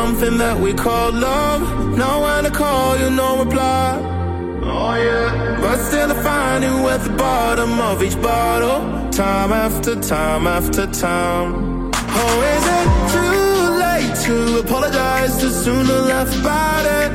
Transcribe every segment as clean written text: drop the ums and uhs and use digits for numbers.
something that we call love. Now when I call you, no reply. Oh yeah. But still I find you at the bottom of each bottle, time after time after time. Oh, is it too late to apologize too soon to laugh about it?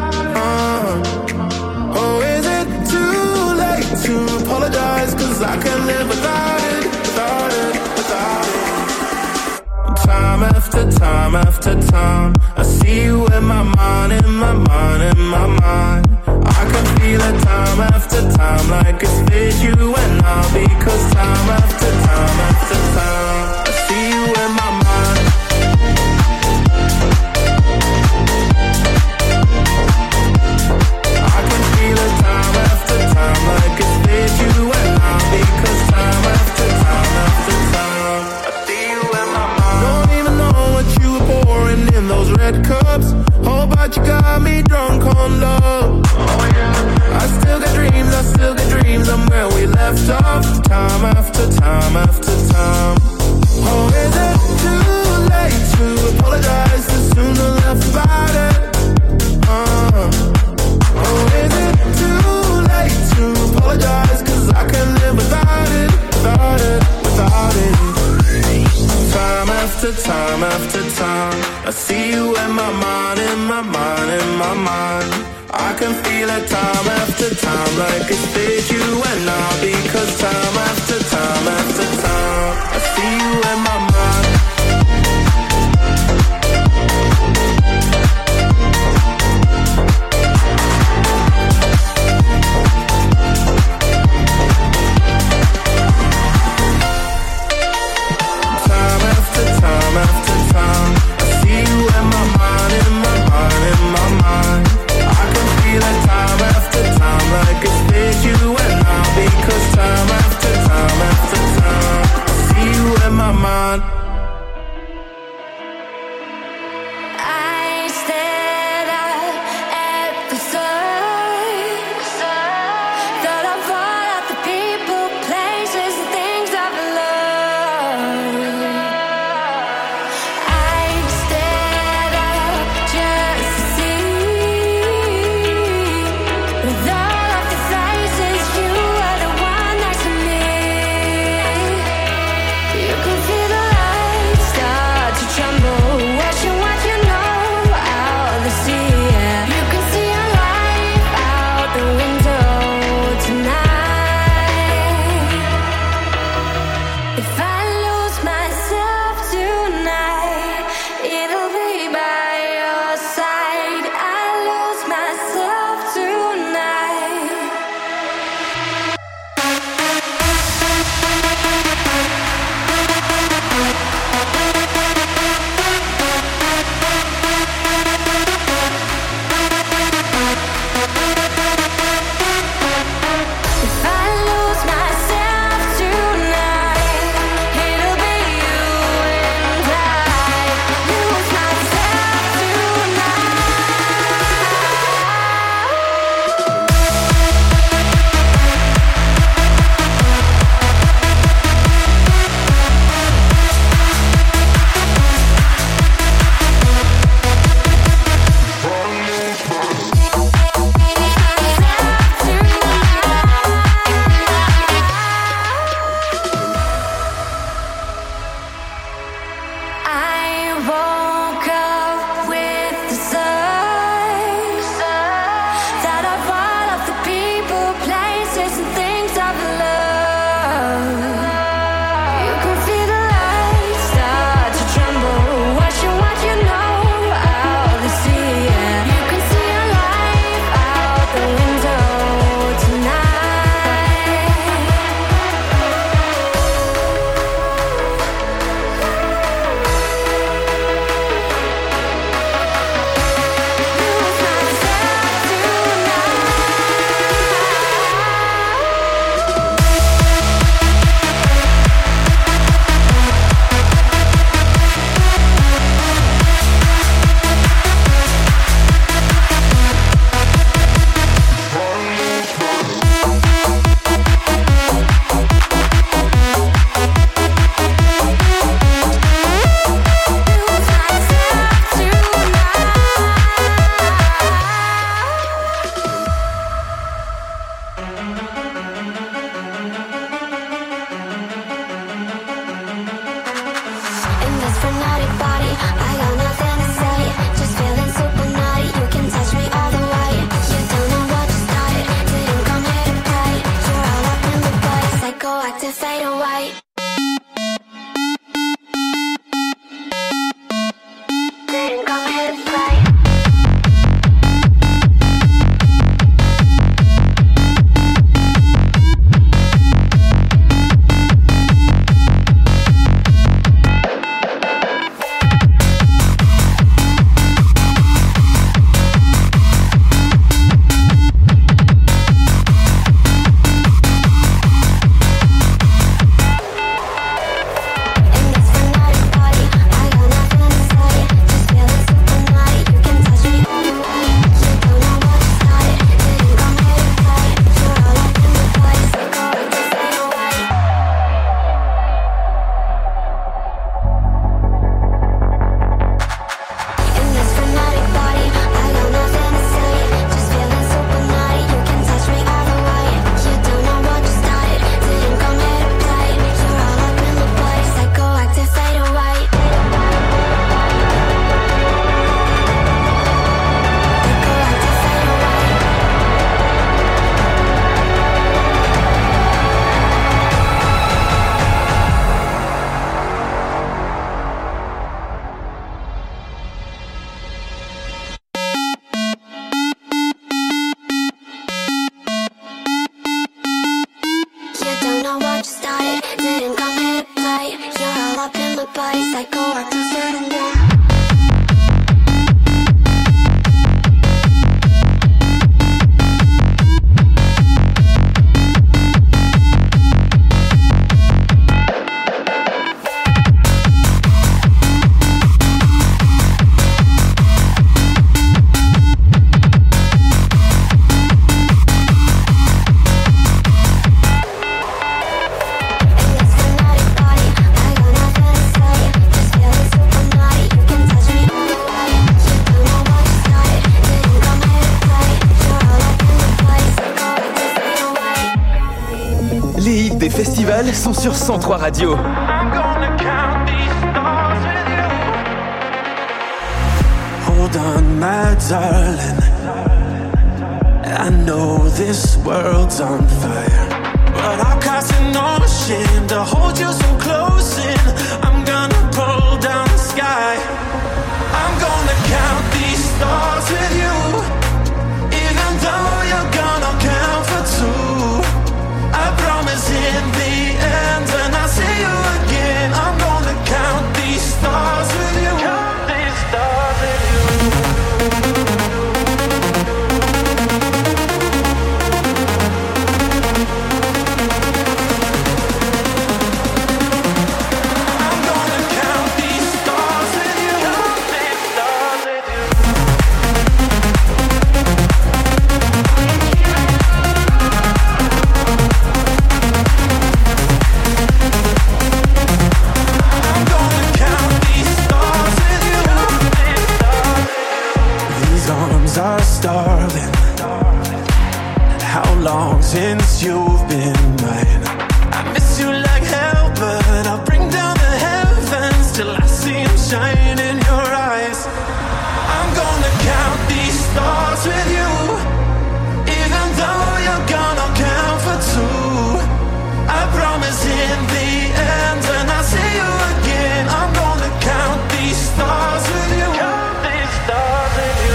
Oh, is it too late to apologize? Cause I can't live without it, without it, without it. Time after time after time, I see you in my mind, in my mind, in my mind. I can feel it time after time, like it's with you and I. Because time after time after time, I see you in my mind. I can feel it time after time, like it's with you and I. Because time after time after time, I see you in my mind. Don't even know what you were pouring in those red cups. Oh, but you got me drunk on love. Oh yeah. I still get dreams, I'm where we left off. Time after time after time. Oh, is it too late to apologize too soon to laugh about it? Oh, is it too late to apologize? Cause I can't live without it, without it, without it. Time after time after time, I see you in my mind, in my mind, in my mind. I can feel it time after time, like it's with you and I. Because time after time after time, I see you in my mind. Time after time after time, I see you in my mind, in my mind, in my mind. I can feel it time after time, like it's with you and I. Because time after time after time, I see you in my mind. Sont sur 103 Radio. Hold on, my darling. I know this world's on fire, but I'll cast no shame to hold you so close in. I'm gonna pull down the sky. I'm gonna count these stars with you, even though you're gonna count for two. I promise in the end, when I see you again, I'm gonna count these stars with you. Count these stars with you. I'm gonna count these stars with you. Count these stars with you. Are starving. How long since you've been mine? I miss you like hell, but I'll bring down the heavens till I see them shine in your eyes. I'm gonna count these stars with you, even though you're gonna count for two. I promise in the end, when I see you again, I'm gonna count these stars with you. Count these stars with you.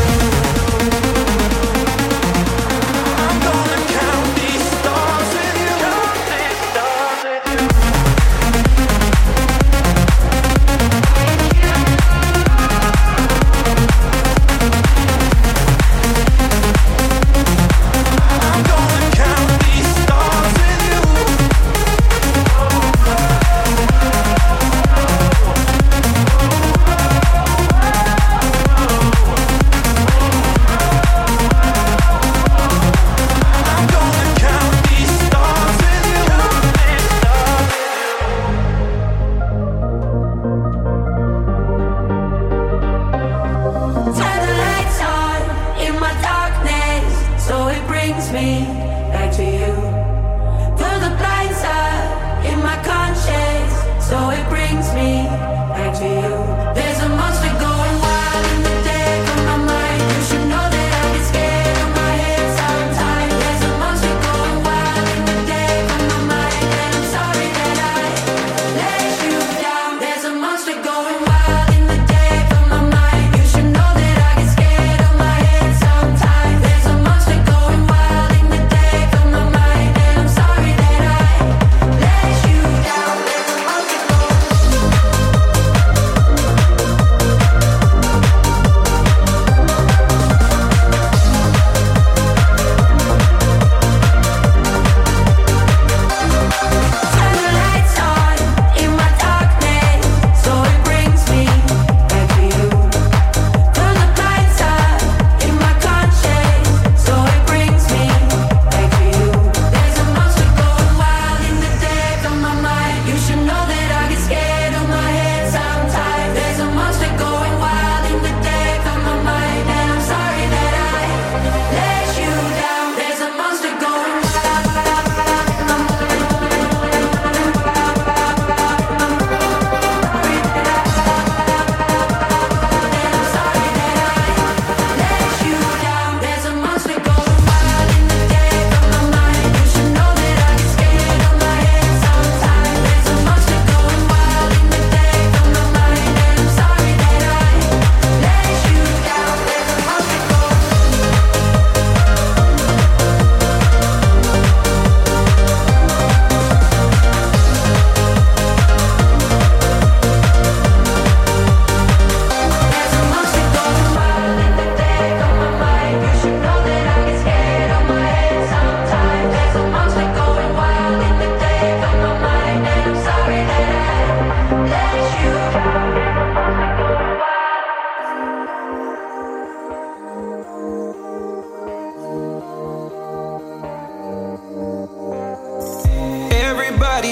Going wild in the day from my mind. You should know that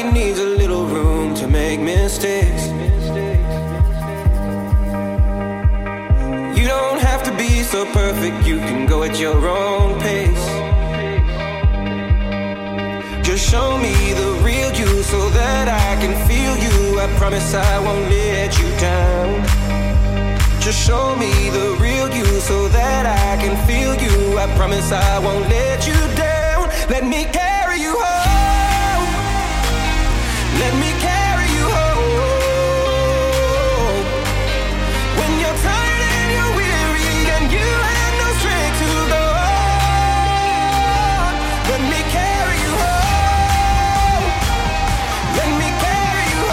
Everybody needs a little room to make mistakes. You don't have to be so perfect, you can go at your own pace. Just show me the real you so that I can feel you. I promise I won't let you down. Just show me the real you so that I can feel you. I promise I won't let you down. Let me carry you home. Let me carry you home. When you're tired and you're weary and you have no strength to go on, let me carry you home. Let me carry you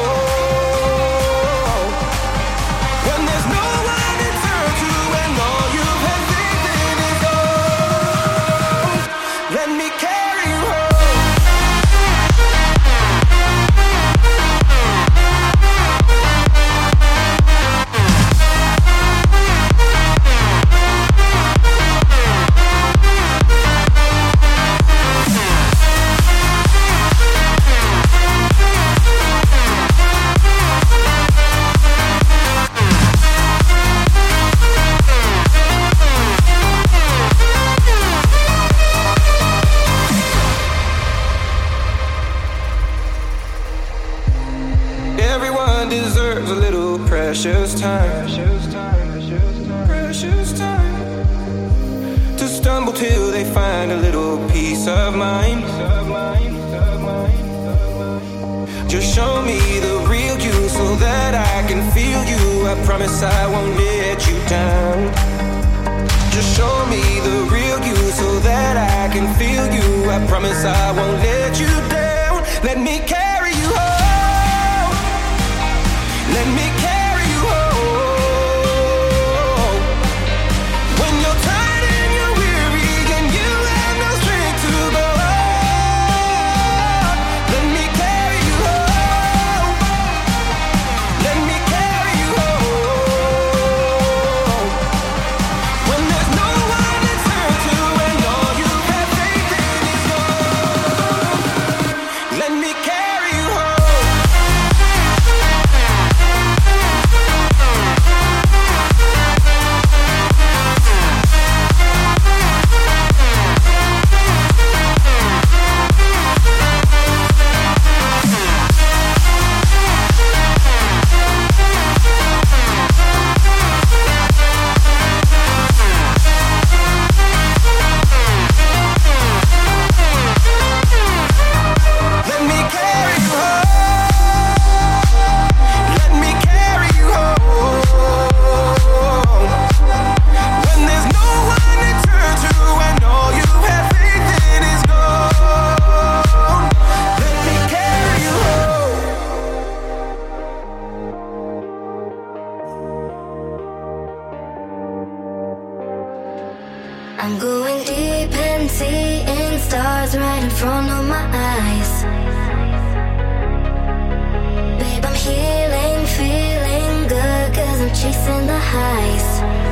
home. When there's no one to turn to and all you've had faith in is gone, let me carry you home. Everyone deserves a little precious time. Precious time. To stumble till they find a little peace of mind. Just show me the real you so that I can feel you. I promise I won't let you down. Just show me the real you so that I can feel you. I promise I won't let you down. Let me carry you home. Let me carry you home. When you're tired and you're weary and you have no strength to go on, let me carry you home. Let me carry you home. When there's no one to turn to and all you have faith in is gone, let me carry you home. Let me carry you home. Let me carry you home. When there's no one to turn to and all you have faith in is gone, let me carry you home. I'm going deep and seeing stars right in front of my eyes. Babe, I'm healing, feeling good, cause I'm chasing the highs.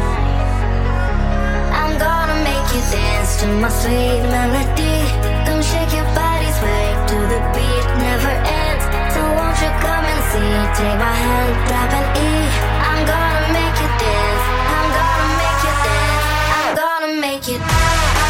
I'm gonna make you dance to my sweet melody. Come shake your body, sway to the beat, never ends. So won't you come and see, take my hand, tap an E. I'm gonna make you dance, I'm gonna make you dance, I'm gonna make you dance.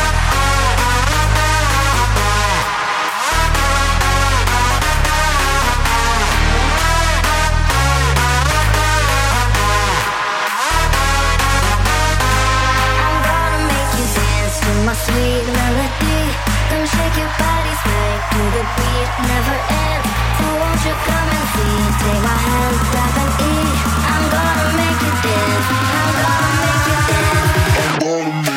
My sweet melody, come shake your body, sway to the beat, never ends. So won't you come and see, take my hand, tap an E. I'm gonna make you dance, I'm gonna make you dance, I'm gonna make you.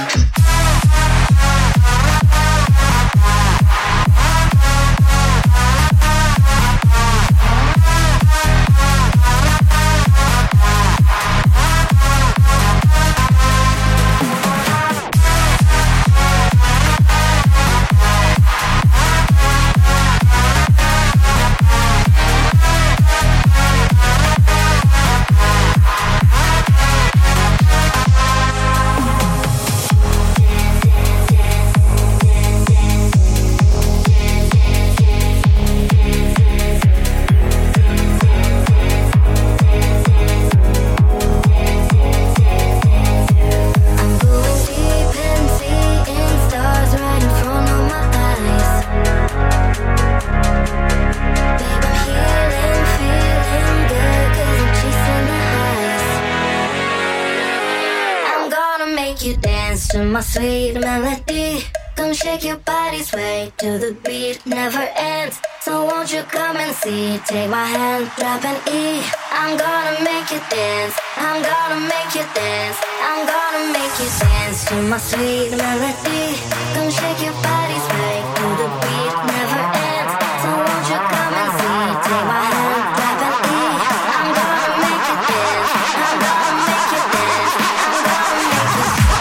make you dance to my sweet melody. Come shake your body, sway to the beat, never ends. So won't you come and see? Take my hand, drop an E. I'm gonna make you dance. I'm gonna make you dance. I'm gonna make you dance to my sweet melody. Come shake your body, sway to the beat, never ends. So won't you come and see? Take my hand, drop an E. I'm gonna make you dance. I'm gonna make you dance. I'm gonna make you dance.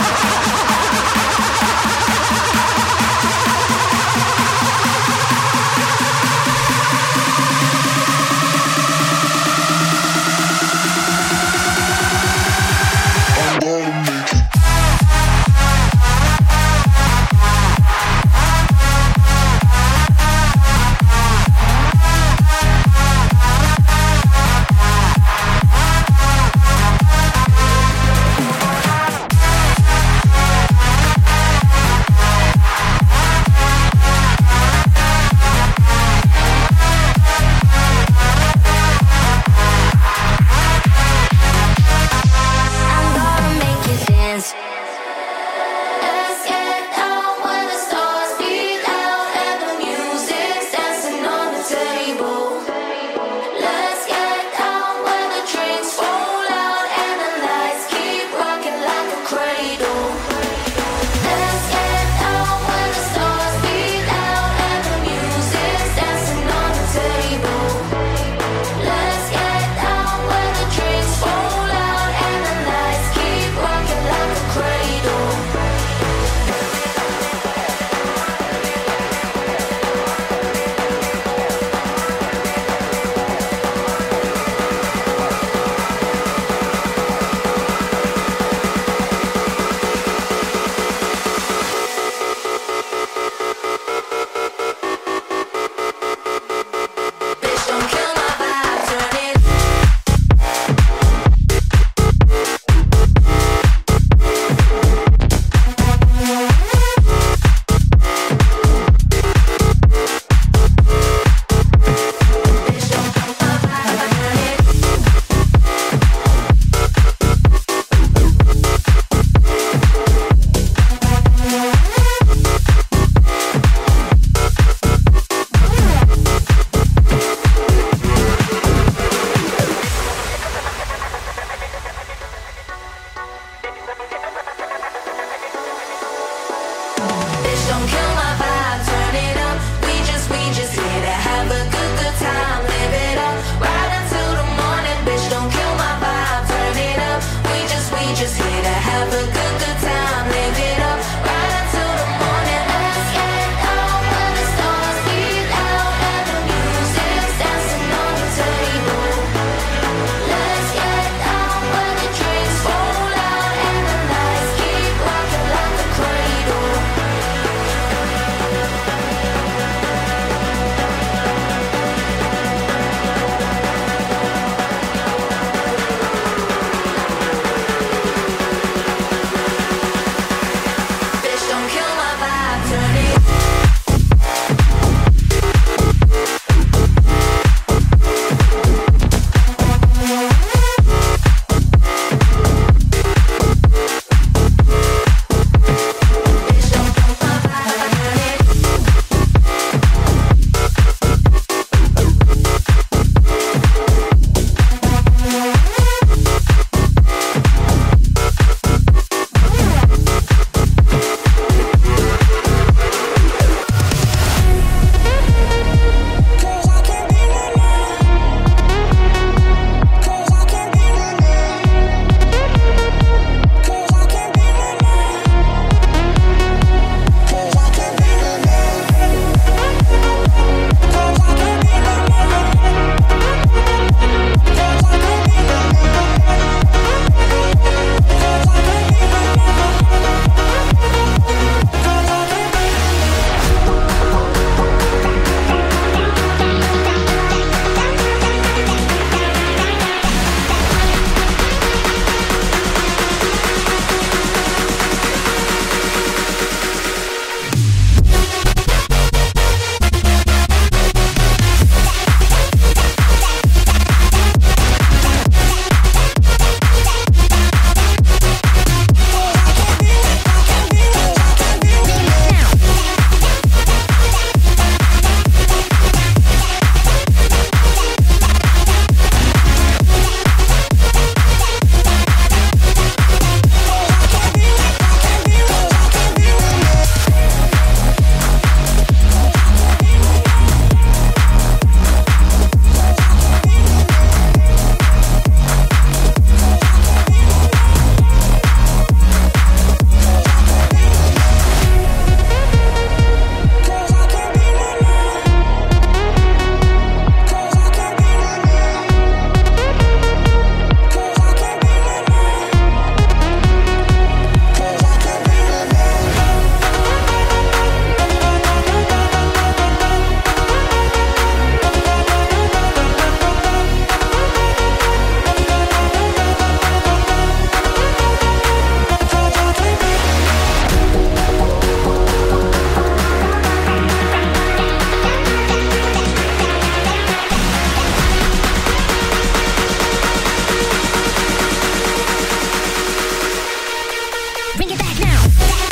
Bring it back now.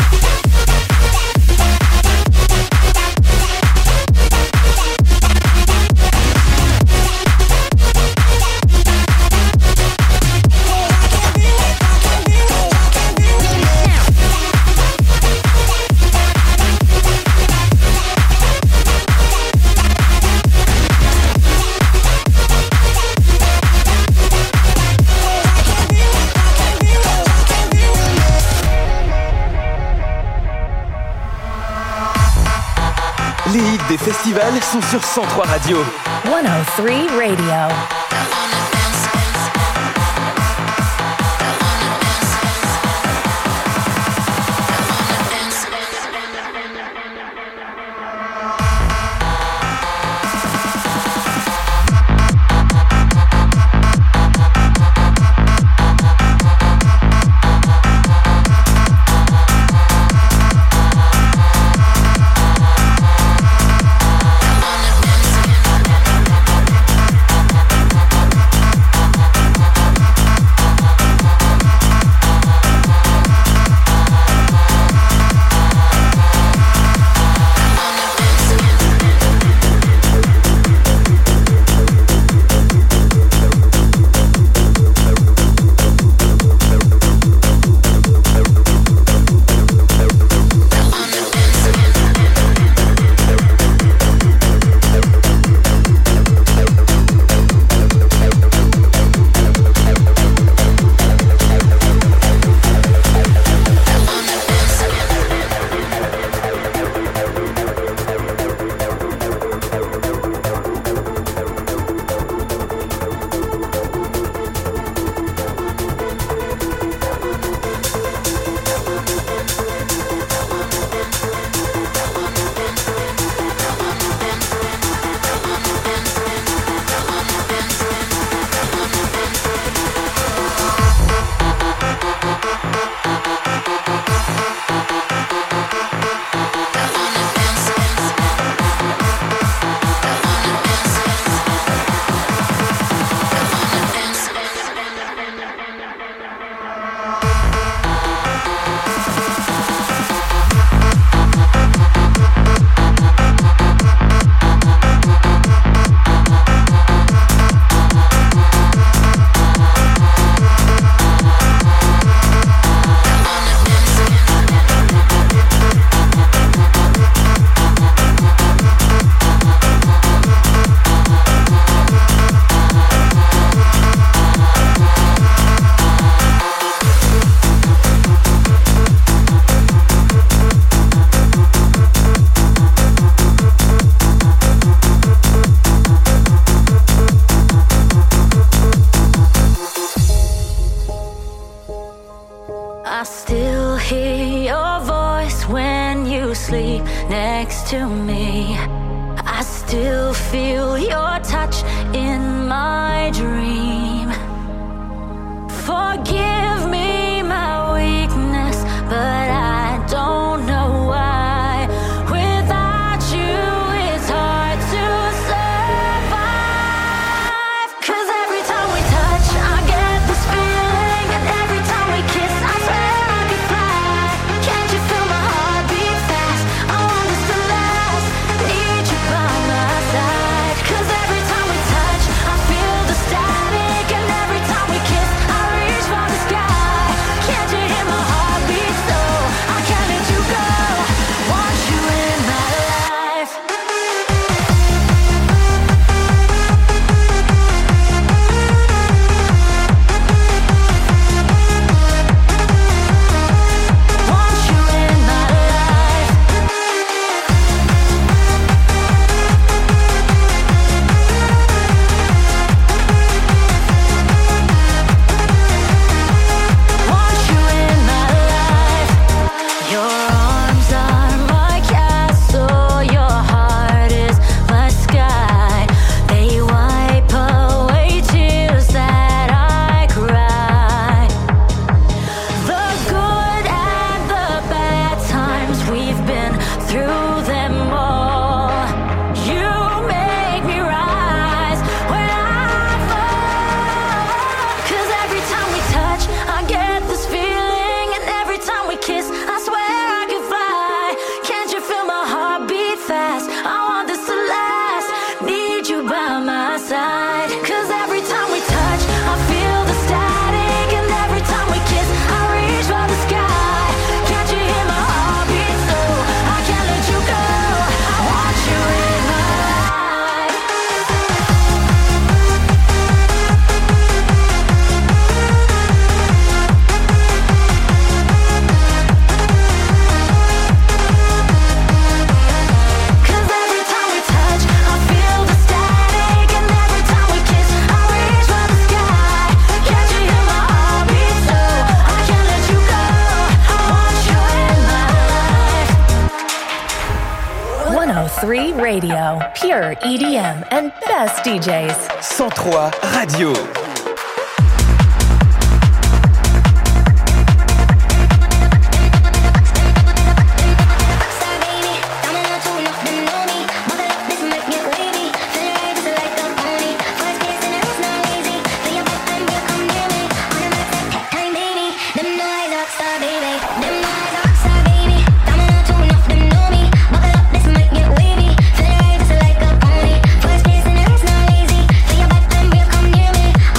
Les hits des festivals sont sur 103 Radio. 103 Radio. I still hear your voice when you sleep next to me. I still feel your touch in my dream. Forgive me my weakness, but I don't know why. Without you, it's hard to survive. 'Cause every time we touch, I get this feeling. And every time we kiss, I swear I could fly. Can't you feel my heart beat fast? I want this to last. Need you by my side. 'Cause every time we touch, I feel the static. And every time we kiss, I reach for the sky. 103 Radio. Pure EDM and best DJs. 103 Radio. First place in the race, not lazy. Feel your back, then we'll come near me.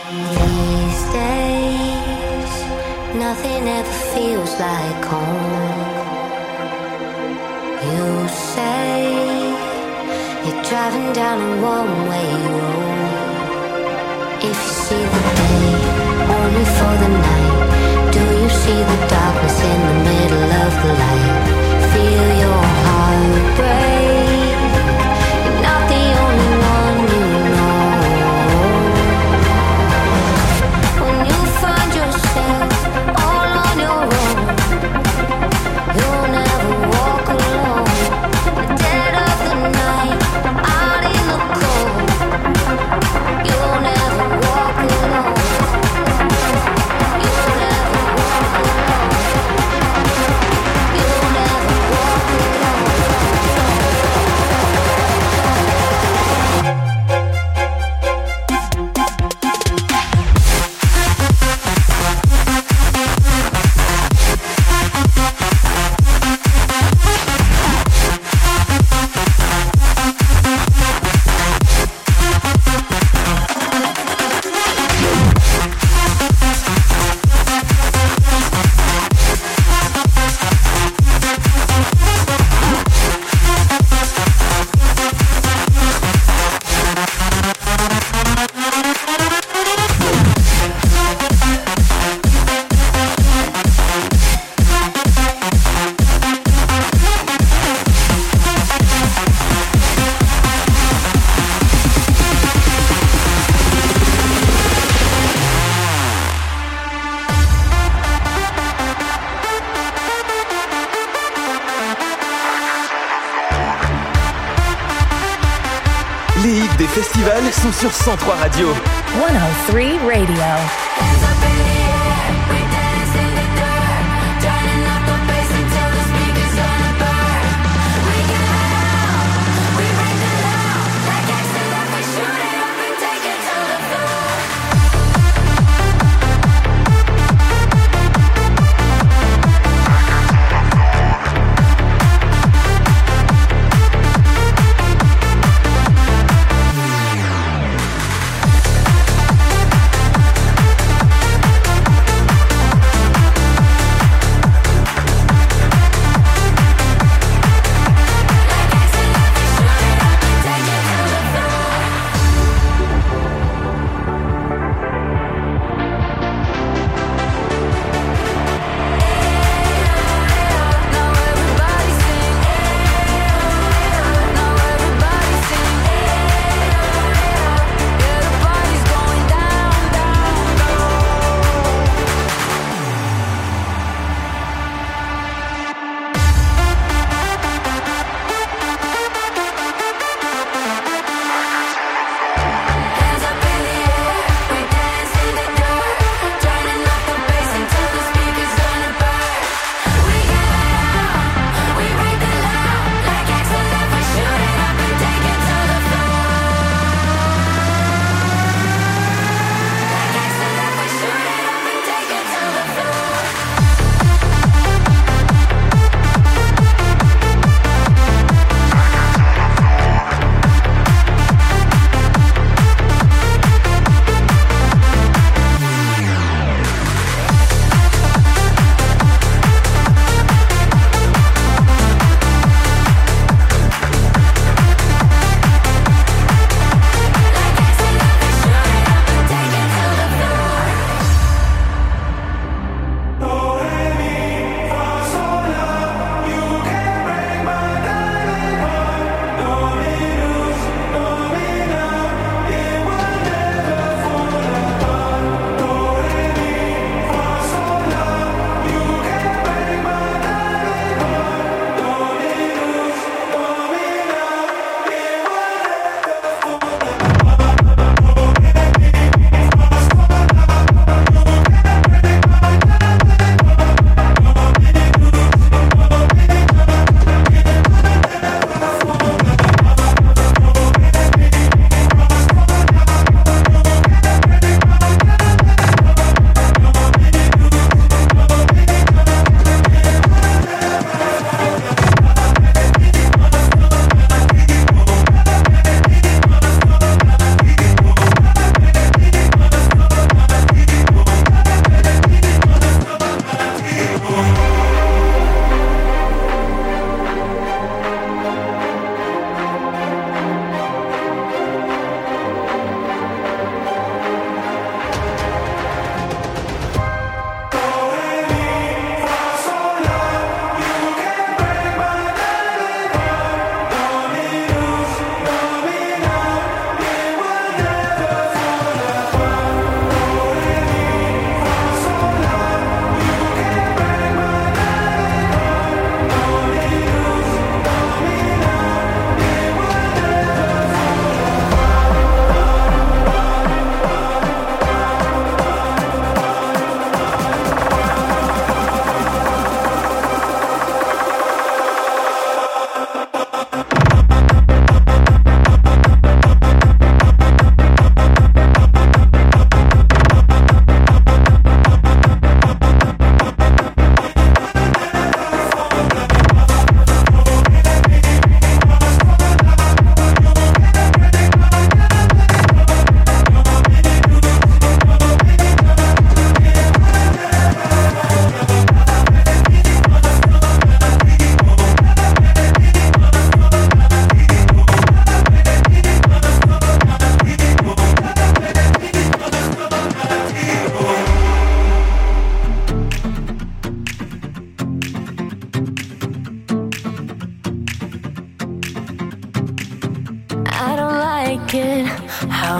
These days, nothing ever feels like home. You say you're driving down a one-way road. If you see the day only for the night, do you see the darkness in the middle of the light? Feel your heart break. You're not the only one you know. When you find yourself all on your own, you'll never walk alone. The dead of the night, out in the cold, you'll never walk alone. You'll never walk alone. You'll never walk alone. Les hits des festivals sont sur 103 Radio. 103 Radio.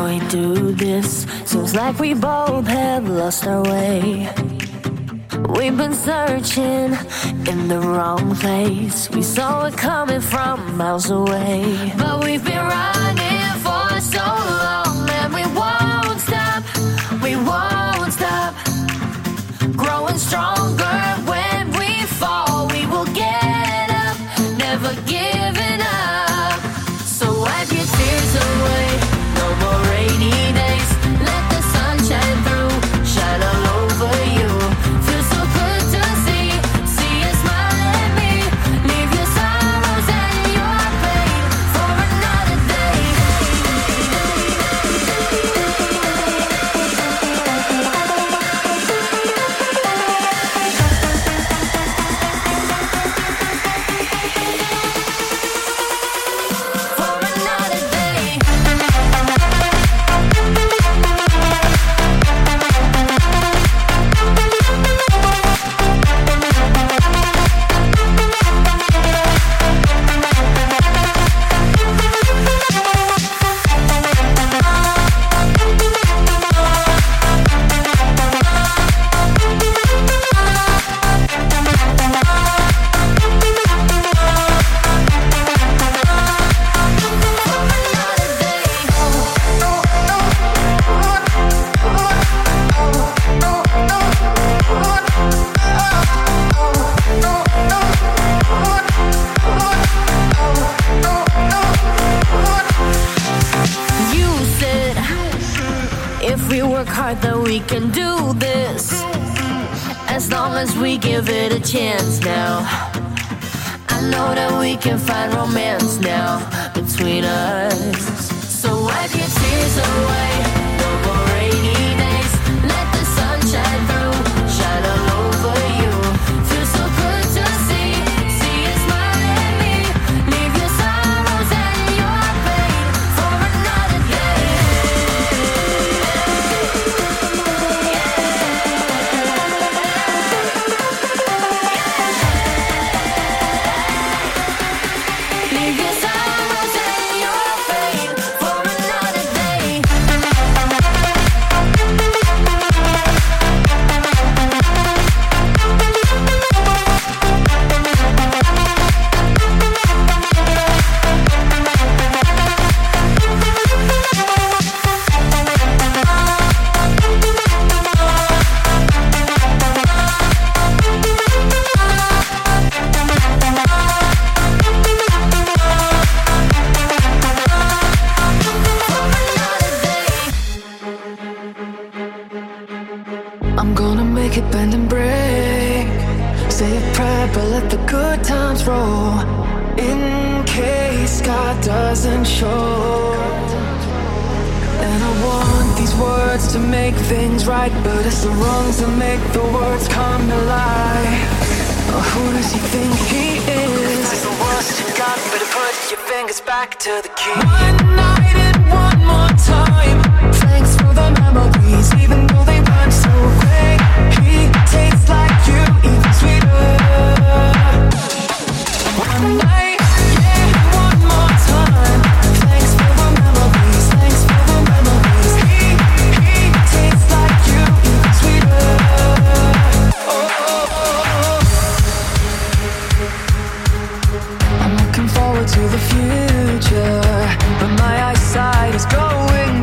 we do this? Seems like we both have lost our way. We've been searching in the wrong place. We saw it coming from miles away. But we've been running for so long, and we won't stop. We won't stop. Growing stronger when we fall. We will get up, never giving up. So wipe your tears away. No more rainy days. Let the sun shine through, shine all over you. Feels so good to see you smile at me. Leave your sorrows and your pain for another day. For another day. You said if we work hard then we can do this, as long as we give it a chance now. I know that we can find romance now between us. So wipe your tears away. No more rainy days. Let the sun shine through, shine all over you. Feels so good to see you smile at me. Leave your sorrows and your pain for another day. Leave your sorrows and your pain for another day. I'm gonna make it bend and break. Say a prayer, but let the good times roll. In case God doesn't show. And I want these words to make things right, but it's the wrongs that make the words come to life. Oh, who does he think he is? That's the worst you got, better put your fingers back to the key. One night and one more time. Thanks for the memories, even though they weren't so great. He tastes like you, even sweeter. One night, yeah, one more time. Thanks for the memories, thanks for the memories. He tastes like you, even sweeter. Oh, oh, oh. I'm looking forward to the future, but my eyesight is going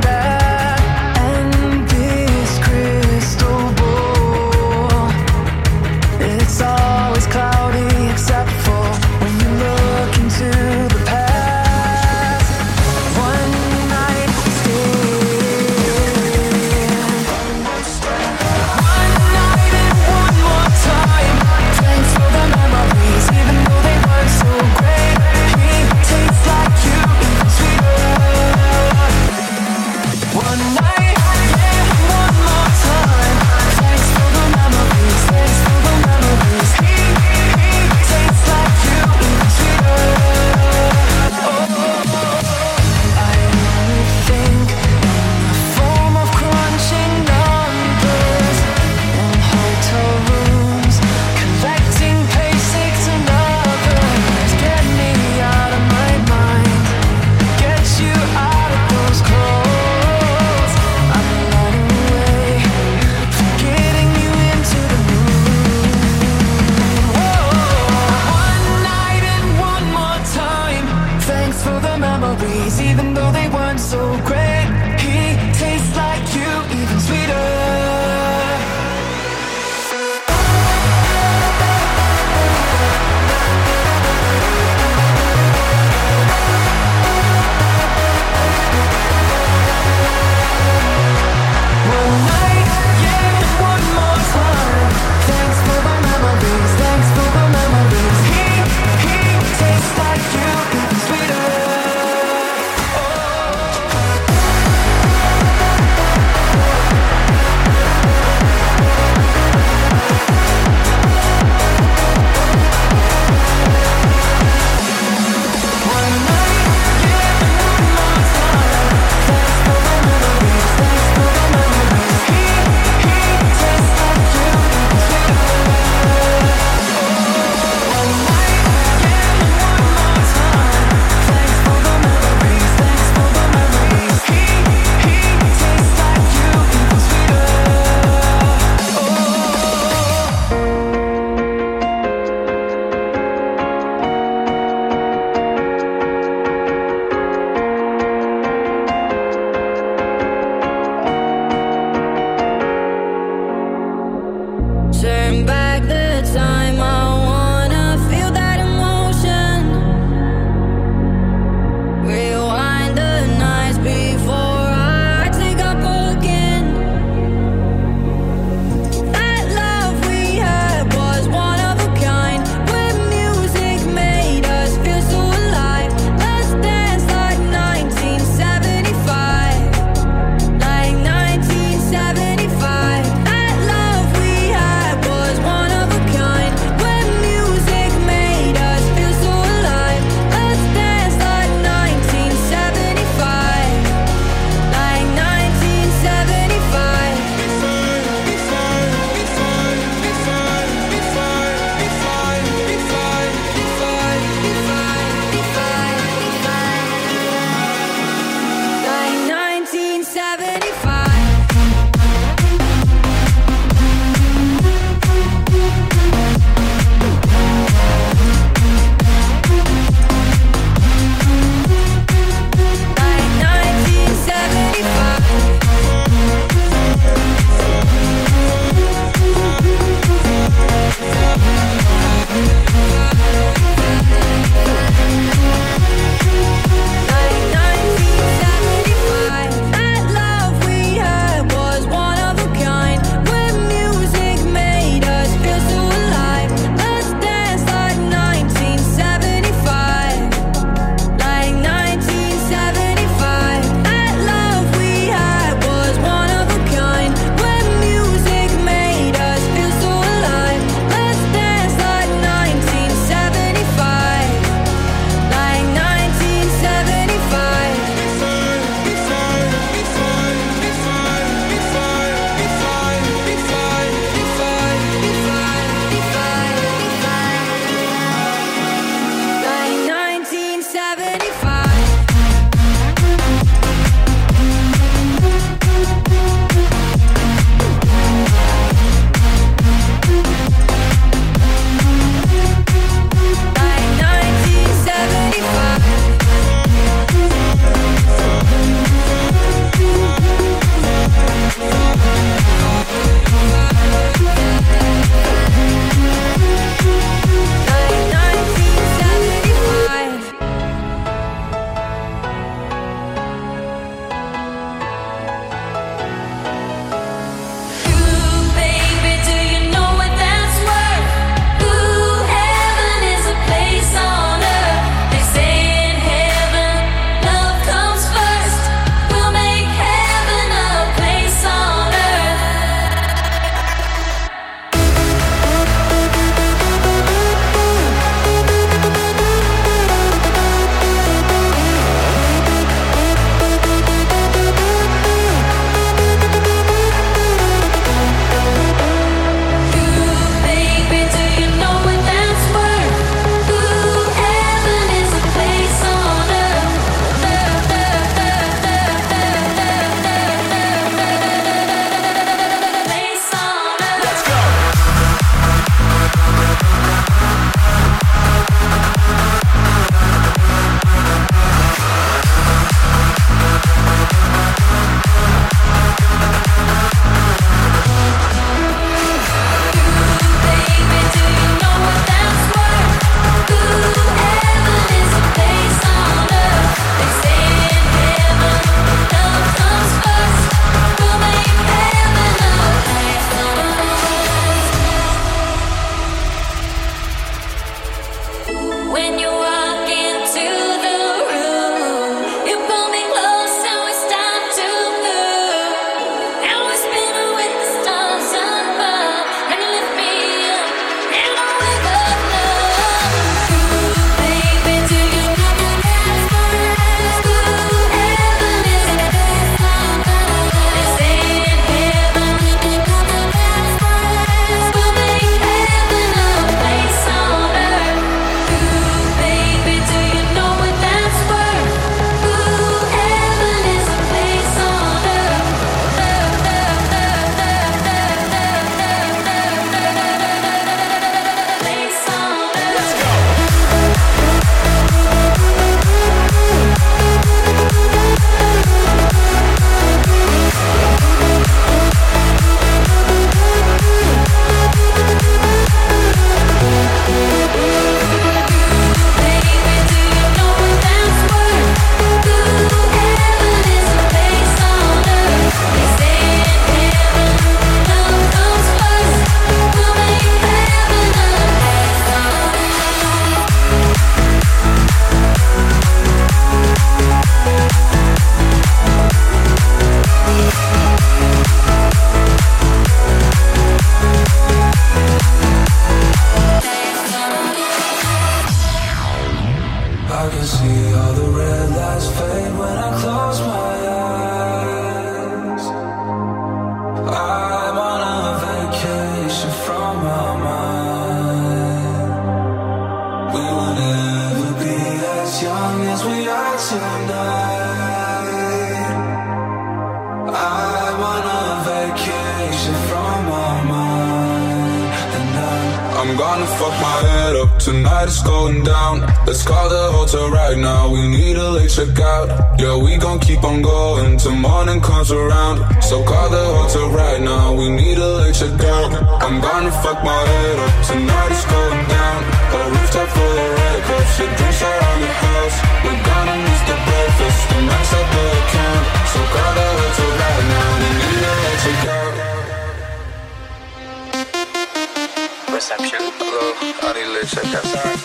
gonna fuck my head up. Tonight it's going down. Let's call the hotel right now. We need a late checkout. Yeah, we gon' keep on going till morning comes around. So call the hotel right now. We need a late checkout. I'm gonna fuck my head up. Tonight it's going down. A rooftop full of red cups. Shit drinks around the house. We're gonna miss the breakfast. The max up the account. So call the hotel right now. We need a late checkout. Reception. Hello, I need a late checkout.